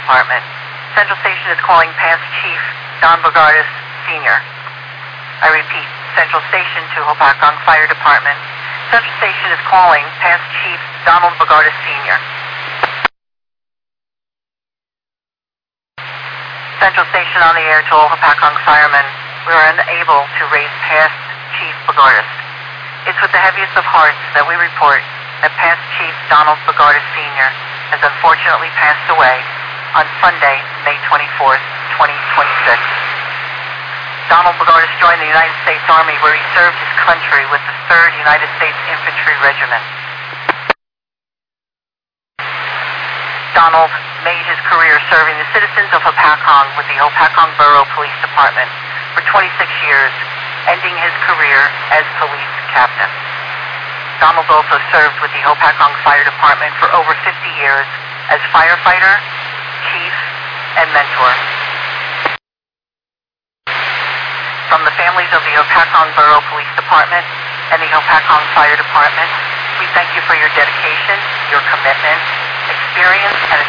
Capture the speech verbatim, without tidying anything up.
Department. Central Station is calling past Chief Don Bogardus, Senior I repeat, Central Station to Hopatcong Fire Department. Central Station is calling past Chief Donald Bogardus, Senior Central Station on the air to all Hopatcong firemen. We are unable to raise past Chief Bogardus. It's with the heaviest of hearts that we report that past Chief Donald Bogardus, Senior has unfortunately passed away on Sunday, May twenty-fourth, twenty twenty-six. Donald Bogardus joined the United States Army, where he served his country with the third United States Infantry Regiment. Donald made his career serving the citizens of Hopatcong with the Hopatcong Borough Police Department for twenty-six years, ending his career as police captain. Donald also served with the Hopatcong Fire Department for over fifty years as firefighter, chief, and mentor. From the families of the Hopatcong Borough Police Department and the Hopatcong Fire Department, we thank you for your dedication, your commitment, experience, and